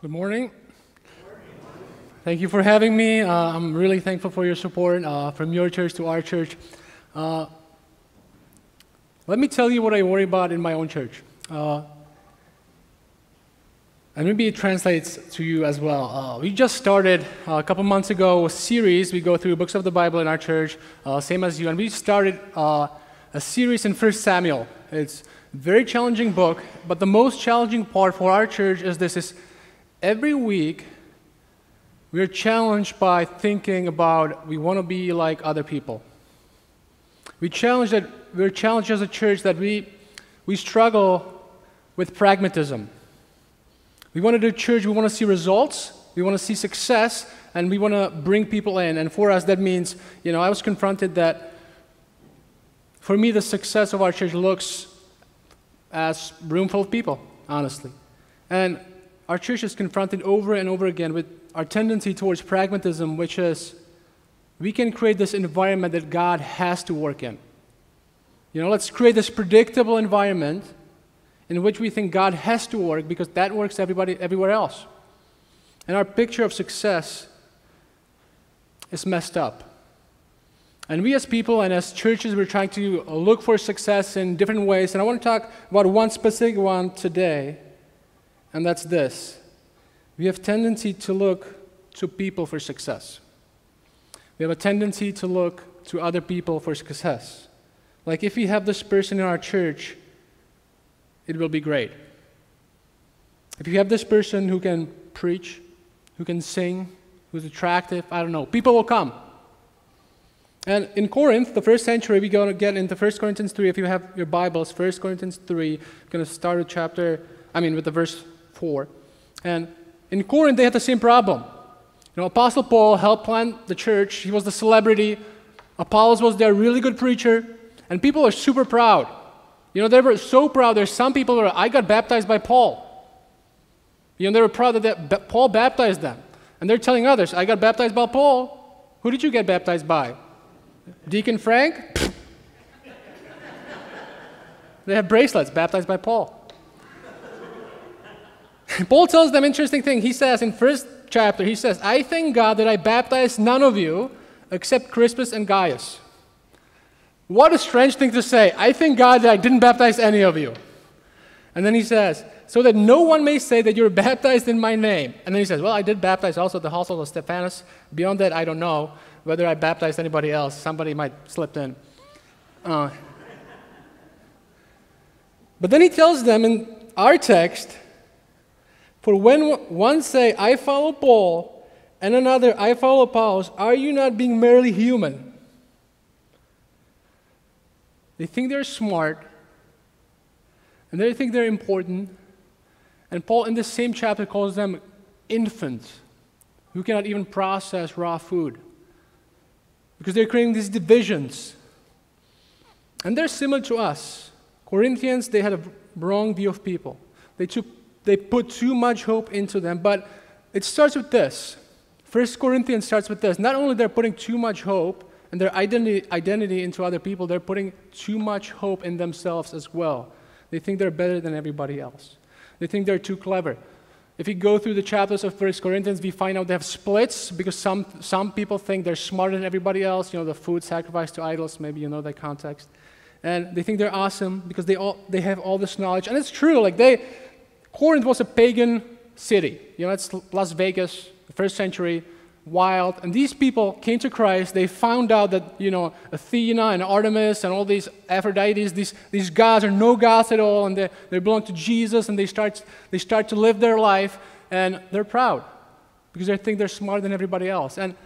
Good morning. Thank you for having me. I'm really thankful for your support from your church to our church. Let me tell you what I worry about in my own church. And maybe it translates to you as well. We just started a couple months ago a series. We go through books of the Bible in our church, same as you. And we started a series in 1 Samuel. It's a very challenging book, but the most challenging part for our church is this: is every week we're challenged by thinking about we want to be like other people. We're challenged as a church that we struggle with pragmatism. We want to do church, we want to see results, we want to see success, and we want to bring people in. And for us, that means, I was confronted that for me, the success of our church looks as a room full of people, honestly. And our church is confronted over and over again with our tendency towards pragmatism, which is we can create this environment that God has to work in. Let's create this predictable environment in which we think God has to work because that works everywhere else. And our picture of success is messed up. And we as people and as churches, we're trying to look for success in different ways. And I want to talk about one specific one today, and that's this. We have a tendency to look to people for success. We have a tendency to look to other people for success. Like if we have this person in our church, it will be great. If you have this person who can preach, who can sing, who's attractive, I don't know, people will come. And in Corinth, the first century, we're going to get into 1 Corinthians 3. If you have your Bibles, 1 Corinthians 3, we're going to start with with the verse 4. And in Corinth, they had the same problem. Apostle Paul helped plant the church. He was the celebrity. Apollos was their really good preacher. And people are super proud. They were so proud. There's some people who are, I got baptized by Paul. They were proud that Paul baptized them. And they're telling others, I got baptized by Paul. Who did you get baptized by? Deacon Frank? They have bracelets, baptized by Paul. Paul tells them an interesting thing. He says in first chapter, he says, I thank God that I baptized none of you except Crispus and Gaius. What a strange thing to say. I thank God that I didn't baptize any of you. And then he says, so that no one may say that you're baptized in my name. And then he says, well, I did baptize also the household of Stephanus. Beyond that, I don't know whether I baptized anybody else. Somebody might slip in. But then he tells them in our text, for when one say, I follow Paul, and another, I follow Apollos, are you not being merely human? They think they're smart, and they think they're important. And Paul, in the same chapter, calls them infants who cannot even process raw food because they're creating these divisions. And they're similar to us. Corinthians, they had a wrong view of people. They put too much hope into them, but it starts with this. 1 Corinthians starts with this. Not only they're putting too much hope and their identity into other people, they're putting too much hope in themselves as well. They think they're better than everybody else. They think they're too clever. If you go through the chapters of 1 Corinthians, we find out they have splits because some people think they're smarter than everybody else. The food sacrificed to idols, maybe you know that context. And they think they're awesome because they have all this knowledge. And it's true, Corinth was a pagan city. It's Las Vegas, the first century, wild. And these people came to Christ. They found out that, Athena and Artemis and all these Aphrodites, these gods are no gods at all, and they belong to Jesus, and they start to live their life, and they're proud because they think they're smarter than everybody else. And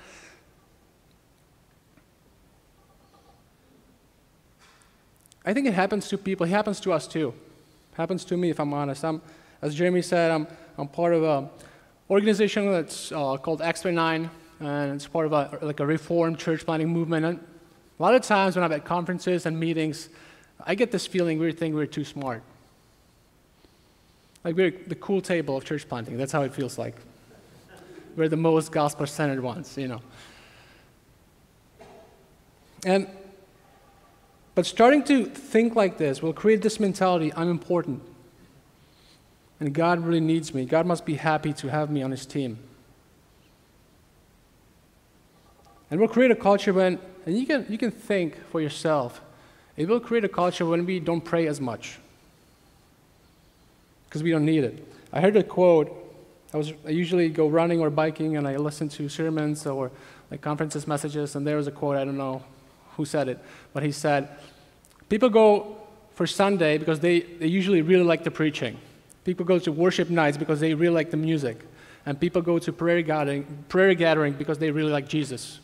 I think it happens to people. It happens to us too. It happens to me, if I'm honest. As Jeremy said, I'm part of an organization that's called X29, and it's part of a reformed church planting movement. And a lot of times when I'm at conferences and meetings, I get this feeling we think we're too smart. Like we're the cool table of church planting. That's how it feels like. We're the most gospel-centered ones, But starting to think like this will create this mentality, I'm important. and God really needs me. God must be happy to have me on his team. And we'll create a culture when, and you can think for yourself, it will create a culture when we don't pray as much, because we don't need it. I heard a quote. I usually go running or biking, and I listen to sermons or like conferences messages, and there was a quote, I don't know who said it, but he said, people go for Sunday because they usually really like the preaching. People go to worship nights because they really like the music. And people go to prayer gathering because they really like Jesus.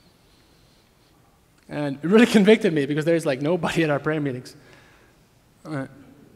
And it really convicted me because there's like nobody at our prayer meetings. But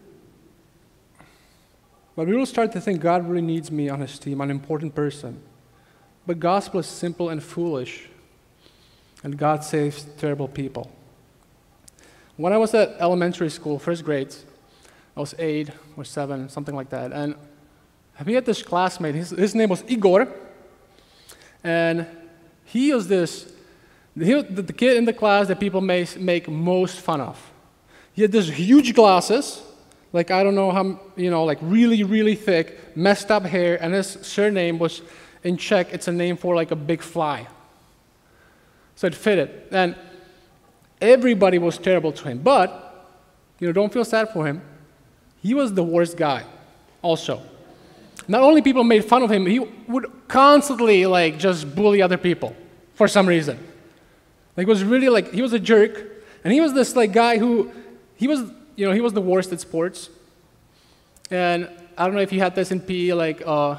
we will start to think God really needs me on his team, an important person. But gospel is simple and foolish, and God saves terrible people. When I was at elementary school, first grade, I was 8 or 7, something like that, and we had this classmate, his name was Igor, and he was the kid in the class that people make most fun of. He had these huge glasses, like I don't know how, like really, really thick, messed up hair, and his surname was, in Czech, it's a name for like a big fly. So it fitted. And everybody was terrible to him. But, don't feel sad for him. He was the worst guy also. Not only people made fun of him, he would constantly like just bully other people for some reason. Like it was really like, he was a jerk. And he was this like guy who, he was the worst at sports. And I don't know if you had this in PE, like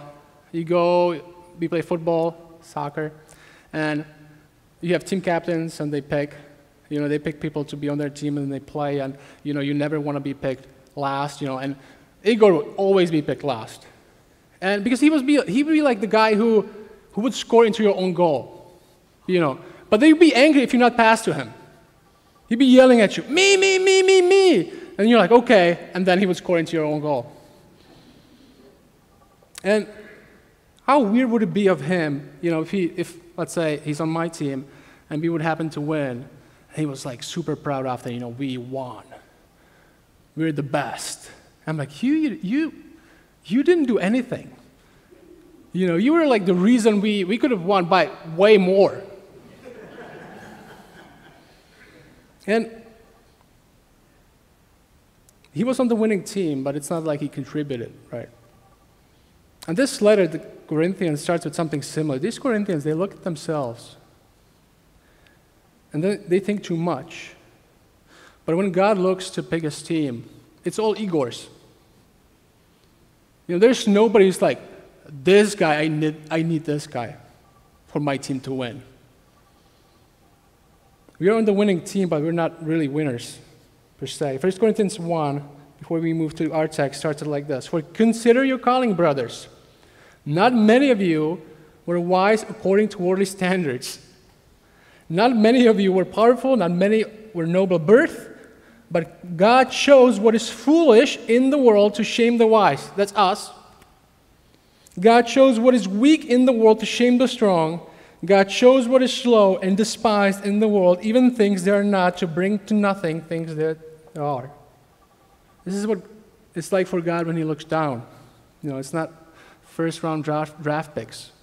we play football, soccer, and you have team captains, and they pick people to be on their team, and they play, and you never want to be picked last, and Igor would always be picked last, and because he would be like the guy who would score into your own goal, but they'd be angry if you not pass to him. He'd be yelling at you, me, me, me, me, me, and you're like, okay, and then he would score into your own goal. And how weird would it be of him, if let's say he's on my team and we would happen to win, and he was like super proud after, we won. We're the best. I'm like, you didn't do anything. You were like the reason we could have won by way more. And he was on the winning team, but it's not like he contributed, right? And this letter, the Corinthians, starts with something similar. These Corinthians, they look at themselves, and then they think too much. But when God looks to pick his team, it's all Igors. There's nobody who's like, this guy, I need this guy for my team to win. We are on the winning team, but we're not really winners, per se. 1 Corinthians 1, before we move to our text, starts like this. For consider your calling, brothers. Not many of you were wise according to worldly standards. Not many of you were powerful, not many were noble birth, but God chose what is foolish in the world to shame the wise. That's us. God chose what is weak in the world to shame the strong. God chose what is slow and despised in the world, even things that are not, to bring to nothing things that are. This is what it's like for God when he looks down. It's not first-round draft picks.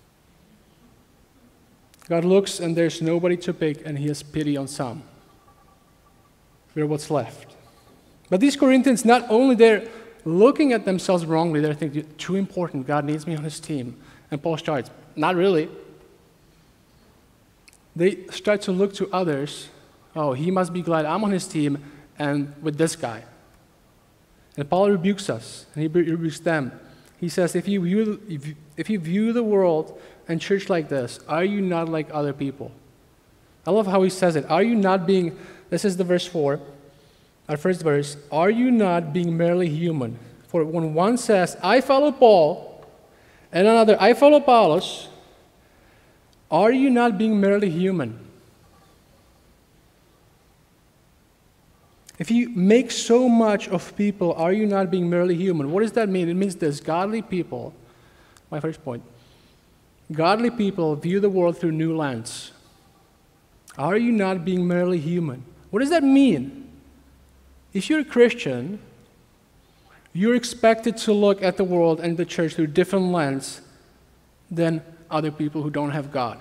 God looks and there's nobody to pick, and he has pity on some. We're what's left. But these Corinthians, not only they're looking at themselves wrongly, they're thinking, too important, God needs me on his team. And Paul starts, not really. They start to look to others. Oh, he must be glad I'm on his team and with this guy. And Paul rebukes us, and he rebukes them. He says, if you view the world and church like this, are you not like other people? I love how he says it. Are you not being, this is the verse 4, our first verse, are you not being merely human? For when one says, I follow Paul, and another, I follow Apollos, are you not being merely human? If you make so much of people, are you not being merely human? What does that mean? It means this: godly people, my first point, godly people view the world through new lens. Are you not being merely human? What does that mean? If you're a Christian, You're expected to look at the world and the church through a different lens than other people who don't have God.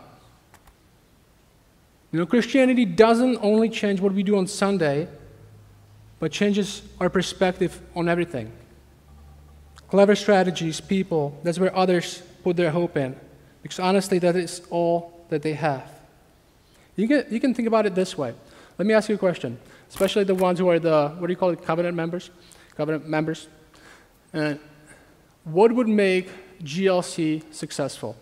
Christianity doesn't only change what we do on Sunday, but changes our perspective on everything. Clever strategies, people, that's where others put their hope in. Because honestly, that is all that they have. You can think about it this way. Let me ask you a question, especially the ones who are covenant members? Covenant members. And what would make GLC successful?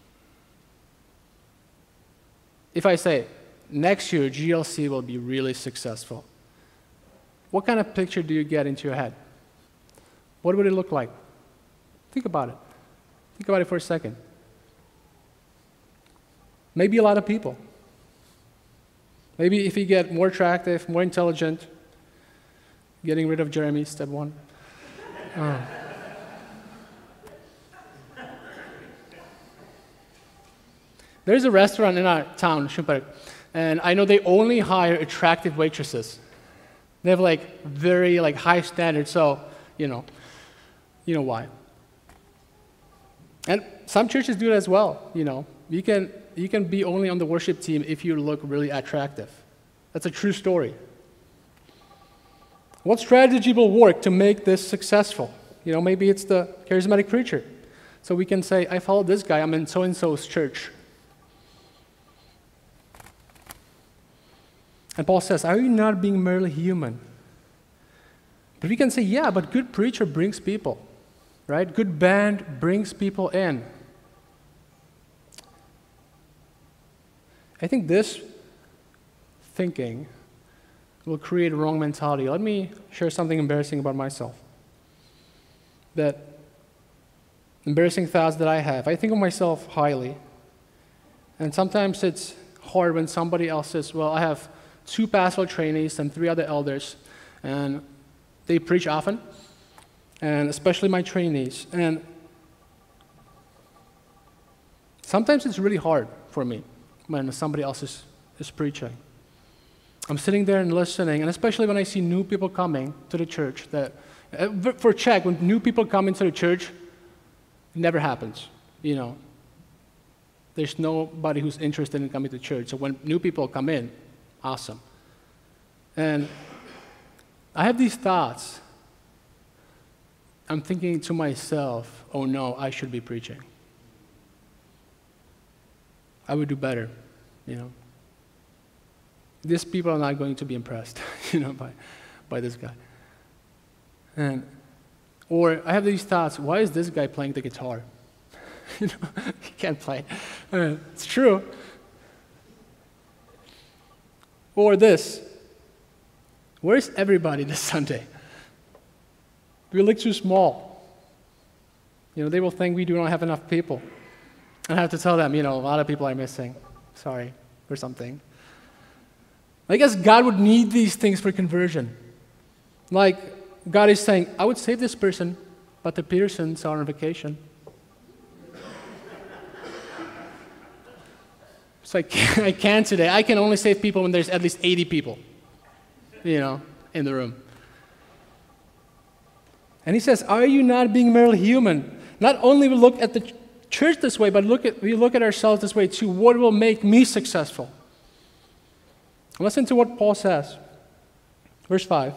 If I say, next year GLC will be really successful, what kind of picture do you get into your head? What would it look like? Think about it. Think about it for a second. Maybe a lot of people. Maybe if you get more attractive, more intelligent, getting rid of Jeremy, step one. There's a restaurant in our town, Schumberg, and I know they only hire attractive waitresses. They have very high standards, so you know why. And some churches do it as well. You can be only on the worship team if you look really attractive. That's a true story. What strategy will work to make this successful? Maybe it's the charismatic preacher. So we can say, I follow this guy, I'm in so-and-so's church. And Paul says, are you not being merely human? But we can say, yeah, but good preacher brings people, right? Good band brings people in. I think this thinking will create a wrong mentality. Let me share something embarrassing about myself. That embarrassing thoughts that I have. I think of myself highly. And sometimes it's hard when somebody else says, well, I have 2 pastoral trainees and 3 other elders, and they preach often, and especially my trainees. And sometimes it's really hard for me when somebody else is preaching. I'm sitting there and listening, and especially when I see new people coming to the church, for check, when new people come into the church, it never happens, There's nobody who's interested in coming to church. So when new people come in, awesome. And I have these thoughts. I'm thinking to myself, oh no, I should be preaching. I would do better, These people are not going to be impressed, by this guy. Or I have these thoughts, why is this guy playing the guitar? He can't play. It's true. Or this, where's everybody this Sunday? We look too small. They will think we do not have enough people. And I have to tell them, a lot of people are missing. Sorry, or something. I guess God would need these things for conversion. God is saying, I would save this person, but the Petersons are on vacation. So I can't today. I can only save people when there's at least 80 people, in the room. And he says, are you not being merely human? Not only we look at the church this way, but we look at ourselves this way too. What will make me successful? Listen to what Paul says. Verse 5.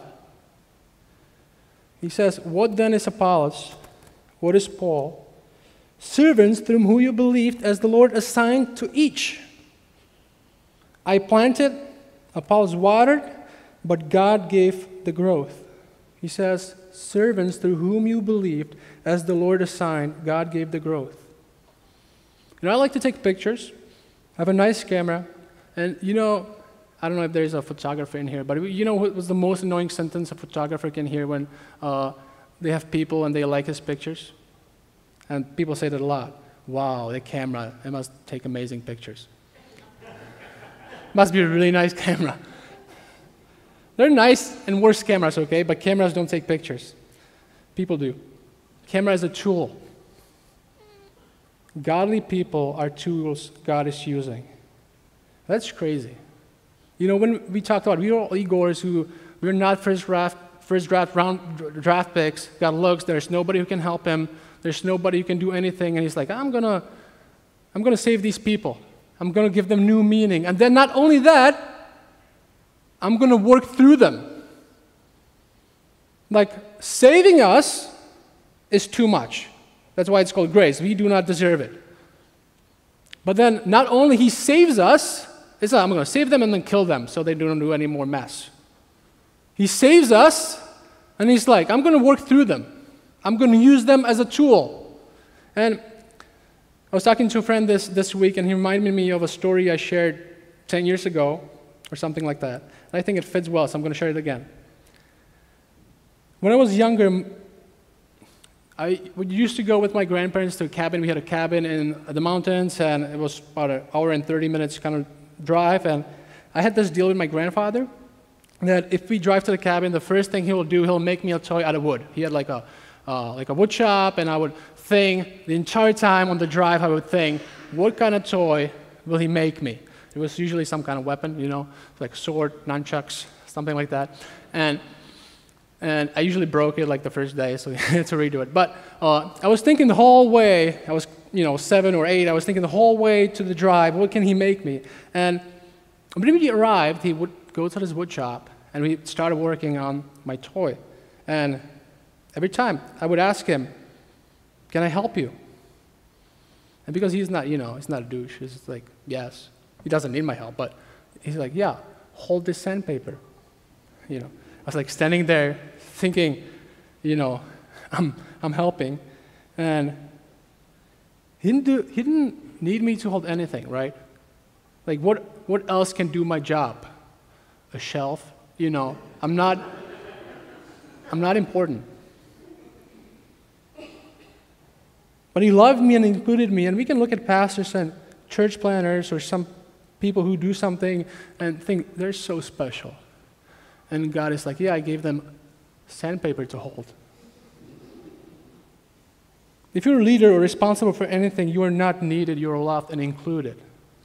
He says, what then is Apollos? What is Paul? Servants through whom you believed as the Lord assigned to each. I planted, Apollos watered, but God gave the growth. He says, servants through whom you believed as the Lord assigned, God gave the growth. I like to take pictures. I have a nice camera. And I don't know if there's a photographer in here, but what was the most annoying sentence a photographer can hear when they have people and they like his pictures? And people say that a lot. Wow, the camera, it must take amazing pictures. Must be a really nice camera. They're nice and worse cameras, okay? But cameras don't take pictures. People do. Camera is a tool. Godly people are tools God is using. That's crazy. When we talked about, we are all Igors we're not first draft picks, got looks, there's nobody who can help him, there's nobody who can do anything, and he's like, I'm gonna save these people. I'm gonna give them new meaning. And then not only that, I'm gonna work through them. Like, saving us is too much. That's why it's called grace. We do not deserve it. But then not only he saves us, it's like, I'm going to save them and then kill them so they don't do any more mess. He saves us, and he's like, I'm going to work through them. I'm going to use them as a tool. And I was talking to a friend this week, and he reminded me of a story I shared 10 years ago, or something like that. And I think it fits well, so I'm going to share it again. When I was younger, I used to go with my grandparents to a cabin. We had a cabin in the mountains, and it was about an hour and 30 minutes kind of drive. And I had this deal with my grandfather that if we drive to the cabin, the first thing he will do, he'll make me a toy out of wood. He had like a wood shop, and I would think the entire time on the drive, I would think, what kind of toy will he make me? It was usually some kind of weapon, like sword, nunchucks, something like that. And I usually broke it like the first day, so I had to redo it. But I was thinking the whole way, I was 7 or 8, I was thinking the whole way to the drive, what can he make me? And when he arrived, he would go to his wood shop, and we started working on my toy. And every time, I would ask him, can I help you? And because he's not, he's not a douche, he's just like, yes. He doesn't need my help, but he's like, yeah, hold this sandpaper, I was like standing there thinking, I'm helping, and he didn't need me to hold anything, right? Like what else can do my job? A shelf, I'm not important. But he loved me and included me, and we can look at pastors and church planners or some people who do something and think they're so special. And God is like, yeah, I gave them sandpaper to hold. If you're a leader or responsible for anything, you are not needed, you are loved and included.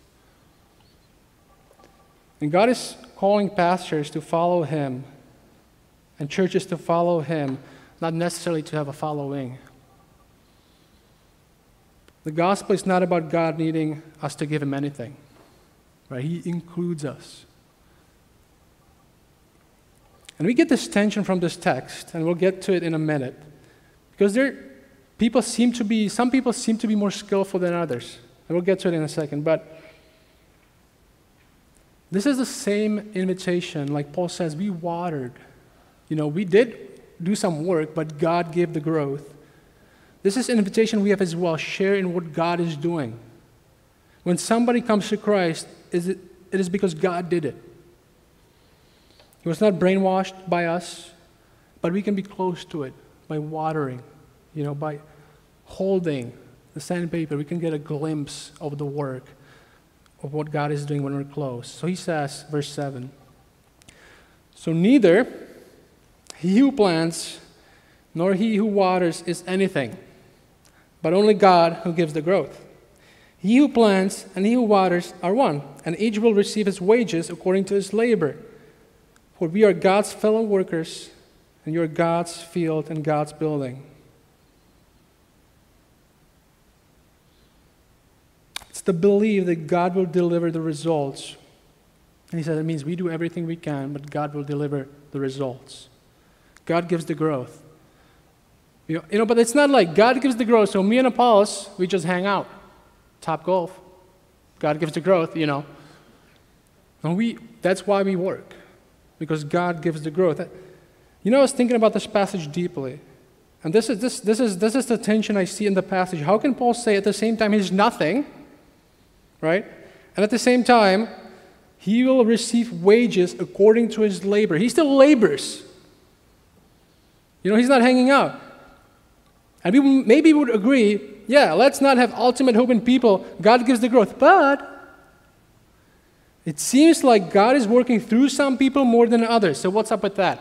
And God is calling pastors to follow Him and churches to follow Him, not necessarily to have a following. The gospel is not about God needing us to give Him anything, right? He includes us. And we get this tension from this text, and we'll get to it in a minute, because some people seem to be more skillful than others, and we'll get to it in a second. But this is the same invitation, like Paul says, we watered. We did do some work, but God gave the growth. This is an invitation we have as well, share in what God is doing. When somebody comes to Christ, it is because God did it. He was not brainwashed by us, but we can be close to it by watering, by holding the sandpaper. We can get a glimpse of the work of what God is doing when we're close. So he says, verse 7, so neither he who plants nor he who waters is anything, but only God who gives the growth. He who plants and he who waters are one, and each will receive his wages according to his labor. For we are God's fellow workers, and you are God's field and God's building. It's the belief that God will deliver the results. And he said it means we do everything we can, but God will deliver the results. God gives the growth. But it's not like God gives the growth, so me and Apollos, we just hang out. Top golf. God gives the growth, And that's why we work. Because God gives the growth. I was thinking about this passage deeply. And this is the tension I see in the passage. How can Paul say at the same time he's nothing, right? And at the same time, he will receive wages according to his labor. He still labors. He's not hanging out. And we maybe would agree, yeah, let's not have ultimate hope in people. God gives the growth. But it seems like God is working through some people more than others. So what's up with that?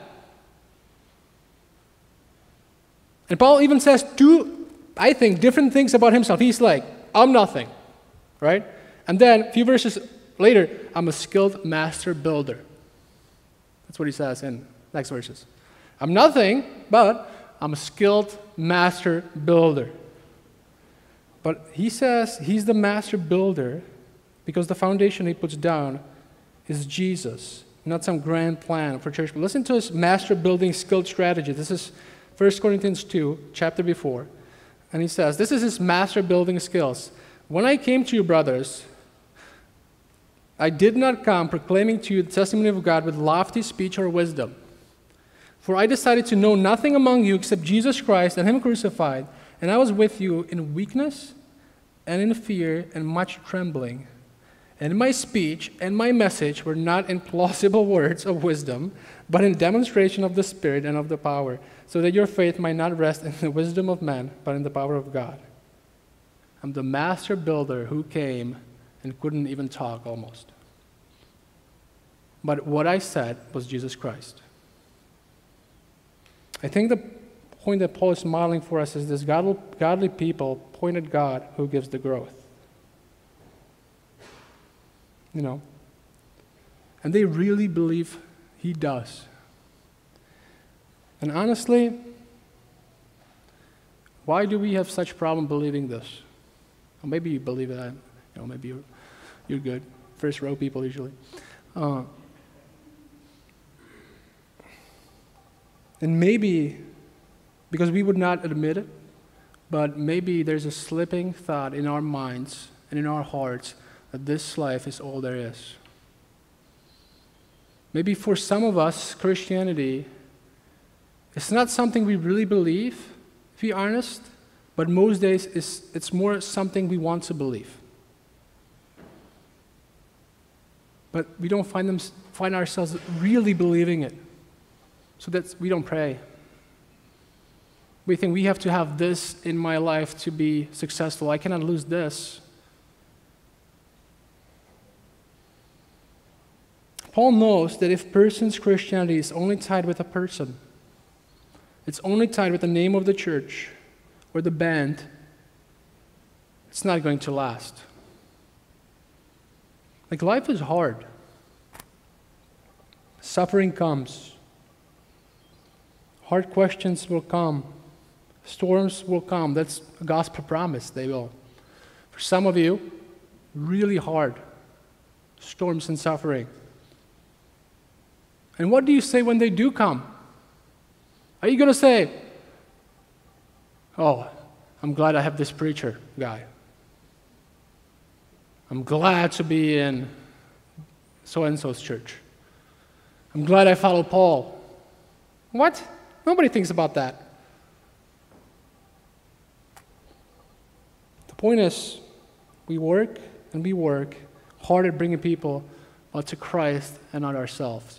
And Paul even says two, I think, different things about himself. He's like, I'm nothing, right? And then a few verses later, I'm a skilled master builder. That's what he says in next verses. I'm nothing, but I'm a skilled master builder. But he says he's the master builder because the foundation he puts down is Jesus, not some grand plan for church. But listen to his master building skilled strategy. This is 1 Corinthians 2, chapter before. And he says, this is his master building skills. When I came to you, brothers, I did not come proclaiming to you the testimony of God with lofty speech or wisdom. For I decided to know nothing among you except Jesus Christ and him crucified. And I was with you in weakness and in fear and much trembling. And my speech and my message were not in plausible words of wisdom, but in demonstration of the Spirit and of the power, so that your faith might not rest in the wisdom of man, but in the power of God. I'm the master builder who came and couldn't even talk almost. But what I said was Jesus Christ. I think the point that Paul is modeling for us is this: godly people point at God who gives the growth. And they really believe he does. And honestly, why do we have such problem believing this? Well, maybe you believe it. Maybe you're good. First row people usually. And maybe, because we would not admit it, but maybe there's a slipping thought in our minds and in our hearts that this life is all there is. Maybe for some of us, Christianity, it's not something we really believe, to be honest, but most days it's more something we want to believe. But we don't find ourselves really believing it. So that we don't pray. We think we have to have this in my life to be successful. I cannot lose this. Paul knows that if person's Christianity is only tied with a person, it's only tied with the name of the church or the band, it's not going to last. Like, life is hard. Suffering comes. Hard questions will come. Storms will come. That's a gospel promise. They will. For some of you, really hard. Storms and suffering. And what do you say when they do come? Are you going to say, oh, I'm glad I have this preacher guy. I'm glad to be in so-and-so's church. I'm glad I follow Paul. What? Nobody thinks about that. The point is, we work hard at bringing people to Christ and not ourselves.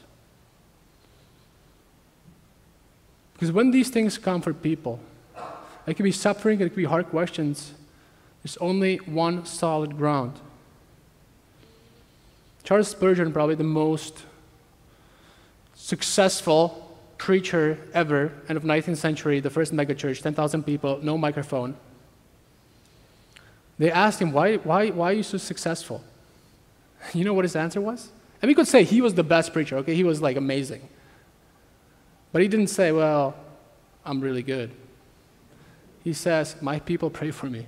Because when these things come for people, it can be suffering, it can be hard questions, there's only one solid ground. Charles Spurgeon, probably the most successful preacher ever, end of 19th century, the first megachurch, 10,000 people, no microphone. They asked him, why are you so successful? You know what his answer was? And we could say he was the best preacher, okay? He was like amazing. But he didn't say, well, I'm really good. He says, my people pray for me.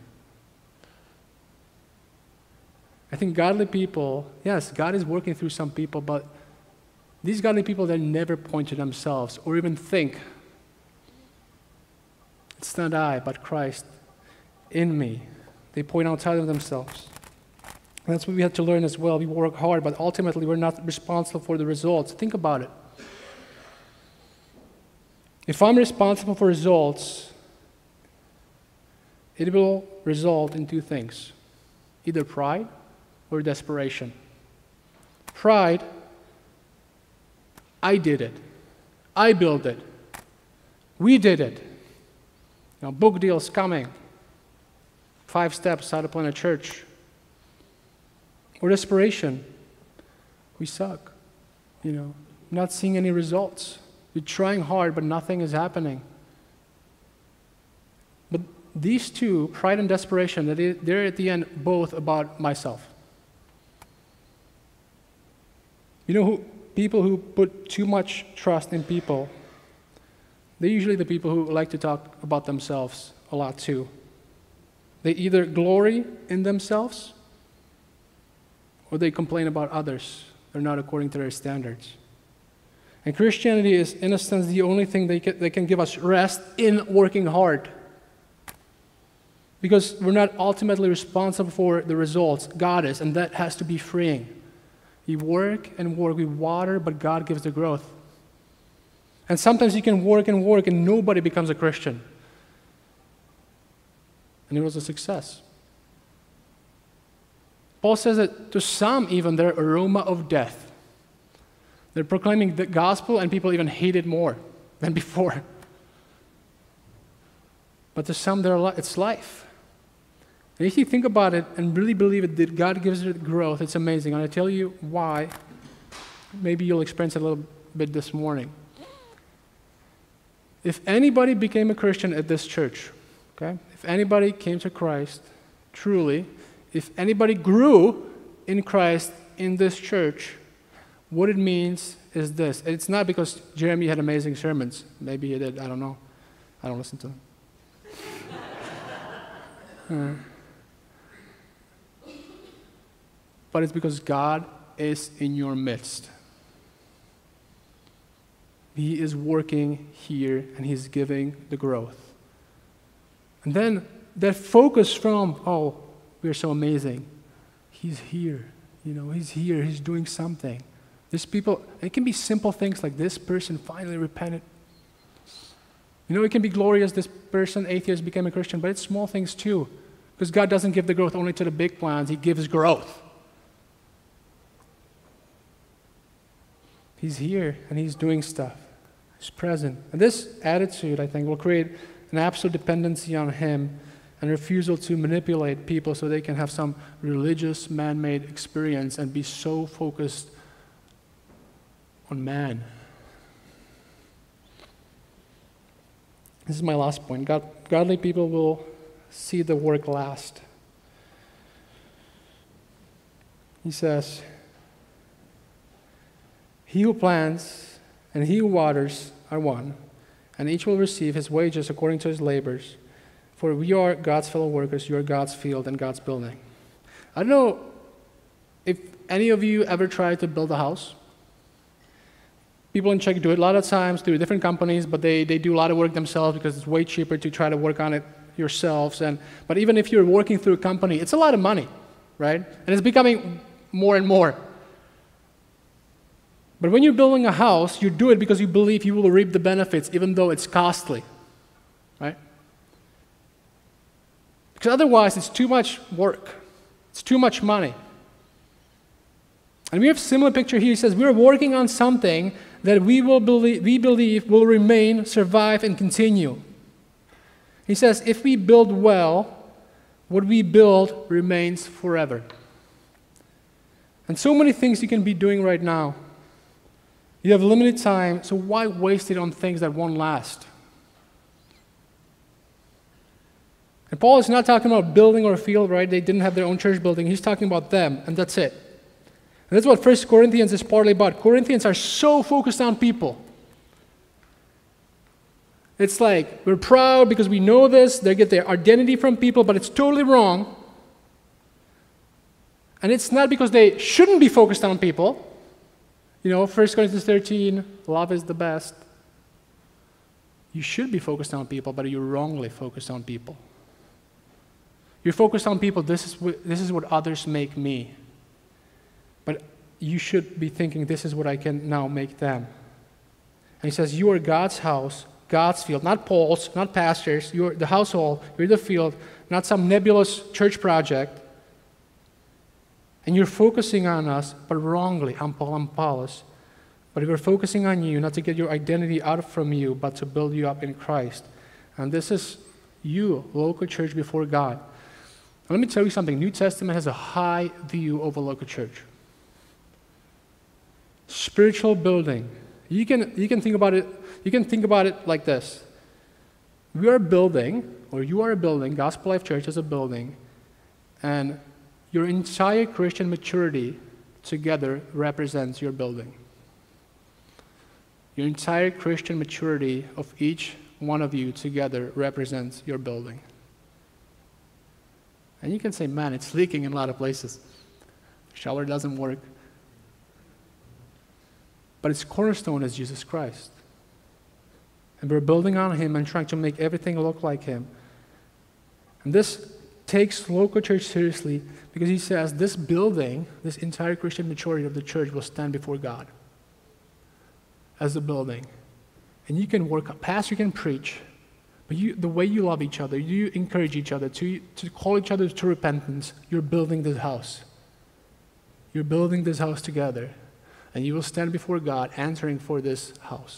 I think godly people, yes, God is working through some people, but these godly people, they never point to themselves or even think, it's not I, but Christ in me. They point outside of themselves. And that's what we have to learn as well. We work hard, but ultimately we're not responsible for the results. Think about it. If I'm responsible for results, it will result in two things: either pride or desperation. Pride, I did it. I built it. We did it. Book deals coming. 5 steps out upon a church. Or desperation. We suck. Not seeing any results. We're trying hard, but nothing is happening. But these two, pride and desperation, they're at the end both about myself. People who put too much trust in people they're usually the people who like to talk about themselves a lot too. They either glory in themselves or they complain about others. They're not according to their standards. And Christianity is, in a sense, the only thing that can give us rest in working hard. Because we're not ultimately responsible for the results. God is, and that has to be freeing. We work and work, we water, but God gives the growth. And sometimes you can work and work and nobody becomes a Christian. And it was a success. Paul says that to some even they're aroma of death. They're proclaiming the gospel and people even hate it more than before. But to some it's life. And if you think about it and really believe it, that God gives it growth, it's amazing. And I tell you why. Maybe you'll experience it a little bit this morning. If anybody became a Christian at this church, okay? If anybody came to Christ, truly, if anybody grew in Christ in this church, what it means is this. It's not because Jeremy had amazing sermons. Maybe he did, I don't know. I don't listen to him. But it's because God is in your midst. He is working here and He's giving the growth. And then that focus from, oh, we're so amazing. He's here. He's here. He's doing something. These people, it can be simple things like this person finally repented. It can be glorious, this person, atheist, became a Christian, but it's small things too. Because God doesn't give the growth only to the big plans, He gives growth. He's here and He's doing stuff. He's present. And this attitude, I think, will create an absolute dependency on Him and refusal to manipulate people so they can have some religious, man-made experience and be so focused on man. This is my last point. Godly people will see the work last. He says, "He who plants and he who waters are one, and each will receive his wages according to his labors. For we are God's fellow workers, you are God's field and God's building." I don't know if any of you ever tried to build a house. People in Czech do it a lot of times through different companies, but they do a lot of work themselves because it's way cheaper to try to work on it yourselves. But even if you're working through a company, it's a lot of money, right? And it's becoming more and more. But when you're building a house, you do it because you believe you will reap the benefits, even though it's costly, right? Because otherwise, it's too much work. It's too much money. And we have a similar picture here. He says, we're working on something that we believe will remain, survive, and continue. He says, if we build well, what we build remains forever. And so many things you can be doing right now. You have limited time, so why waste it on things that won't last? And Paul is not talking about building or a field, right? They didn't have their own church building. He's talking about them, and that's it. And that's what 1 Corinthians is partly about. Corinthians are so focused on people. It's like, we're proud because we know this, they get their identity from people, but it's totally wrong. And it's not because they shouldn't be focused on people. 1 Corinthians 13, love is the best. You should be focused on people, but you're wrongly focused on people. You're focused on people, this is what others make me. But you should be thinking, this is what I can now make them. And he says, you are God's house, God's field, not Paul's, not pastors. You're the household, you're the field, not some nebulous church project. And you're focusing on us, but wrongly, on Paul and Apollos. But we're focusing on you, not to get your identity out from you, but to build you up in Christ. And this is you, local church before God. Let me tell you something. New Testament has a high view of a local church. Spiritual building. You can think about it. You can think about it like this. We are building, or you are a building. Gospel Life Church is a building, and your entire Christian maturity together represents your building. Your entire Christian maturity of each one of you together represents your building. And you can say, man, it's leaking in a lot of places. The shower doesn't work. But its cornerstone is Jesus Christ. And we're building on Him and trying to make everything look like Him. And this takes local church seriously because he says this building, this entire Christian maturity of the church will stand before God as a building. And you can work, pastor can preach, but the way you love each other, you encourage each other to call each other to repentance, you're building this house. You're building this house together. And you will stand before God answering for this house.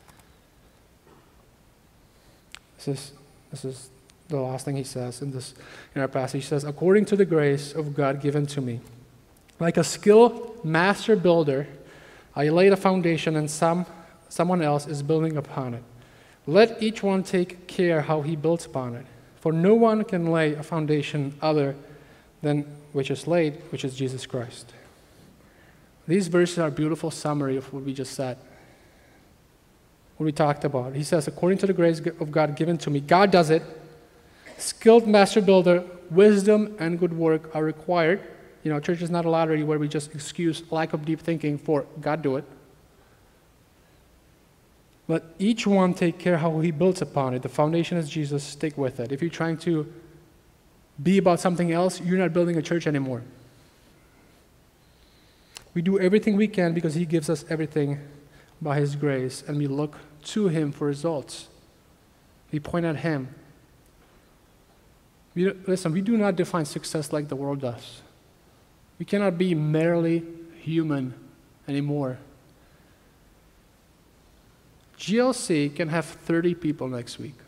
This is the last thing he says in our passage. He says, according to the grace of God given to me, like a skilled master builder, I laid a foundation and someone else is building upon it. Let each one take care how he builds upon it. For no one can lay a foundation other than which is laid, which is Jesus Christ. These verses are a beautiful summary of what we just said, what we talked about. He says, according to the grace of God given to me, God does it. Skilled master builder, wisdom, and good work are required. Church is not a lottery where we just excuse lack of deep thinking for God do it. Let each one take care how he builds upon it. The foundation is Jesus, stick with it. If you're trying to be about something else, you're not building a church anymore. We do everything we can because He gives us everything by His grace, and we look to Him for results. We point at Him. Listen, we do not define success like the world does. We cannot be merely human anymore. GLC can have 30 people next week.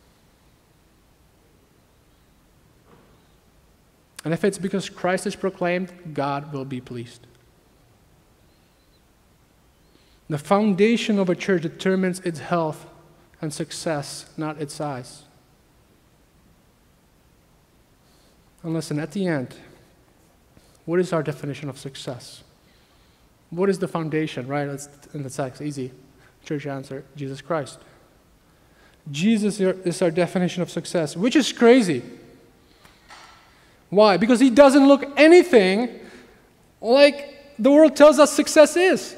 And if it's because Christ is proclaimed, God will be pleased. The foundation of a church determines its health and success, not its size. And listen, at the end, what is our definition of success? What is the foundation, right? In the text, easy. Church answer, Jesus Christ. Jesus is our definition of success, which is crazy. Why? Because He doesn't look anything like the world tells us success is.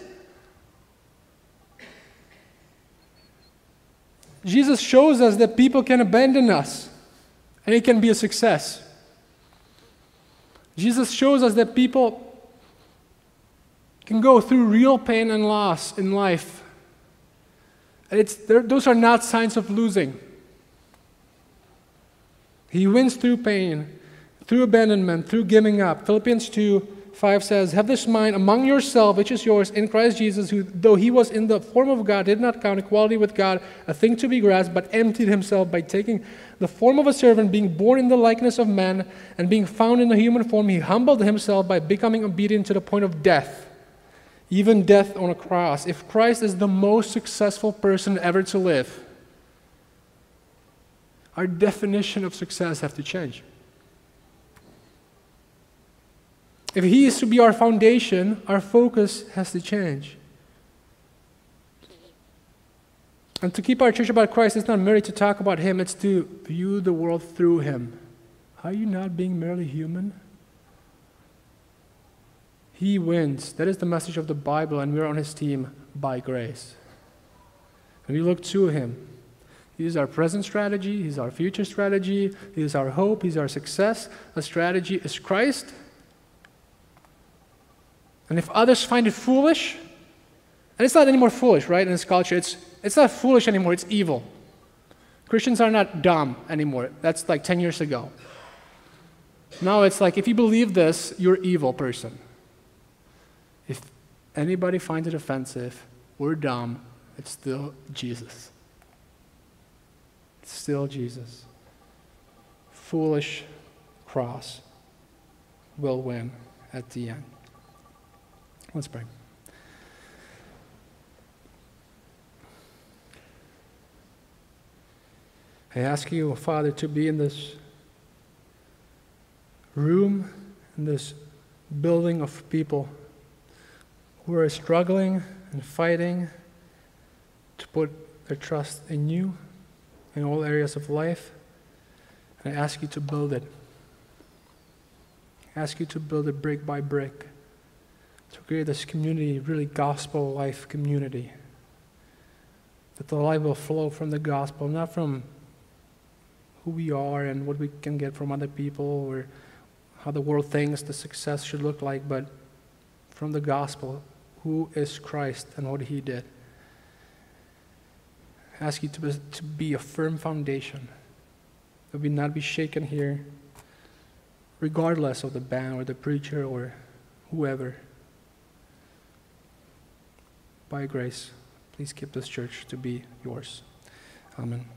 Jesus shows us that people can abandon us, and it can be a success. Jesus shows us that people can go through real pain and loss in life. And those are not signs of losing. He wins through pain, through abandonment, through giving up. Philippians 2:5 says, have this mind among yourself, which is yours, in Christ Jesus, who, though He was in the form of God, did not count equality with God a thing to be grasped, but emptied Himself by taking the form of a servant, being born in the likeness of man, and being found in the human form, He humbled Himself by becoming obedient to the point of death, even death on a cross. If Christ is the most successful person ever to live, our definition of success has to change. If He is to be our foundation, our focus has to change. And to keep our church about Christ, it's not merely to talk about Him, it's to view the world through Him. Are you not being merely human? He wins. That is the message of the Bible, and we're on His team by grace. And we look to Him. He is our present strategy. He's our future strategy. He is our hope. He's our success. Our strategy is Christ. And if others find it foolish, and it's not anymore foolish, right, in this culture, it's not foolish anymore, it's evil. Christians are not dumb anymore. That's like 10 years ago. Now it's like, if you believe this, you're an evil person. If anybody finds it offensive or dumb, it's still Jesus. It's still Jesus. Foolish cross will win at the end. Let's pray. I ask you, Father, to be in this room, in this building of people who are struggling and fighting to put their trust in you in all areas of life. And I ask you to build it. I ask you to build it brick by brick, to create this community, really gospel life community. That the life will flow from the gospel, not from who we are and what we can get from other people or how the world thinks the success should look like, but from the gospel, who is Christ and what he did. I ask you to be a firm foundation, that we not be shaken here, regardless of the band or the preacher or whoever. By grace, please keep this church to be yours. Amen.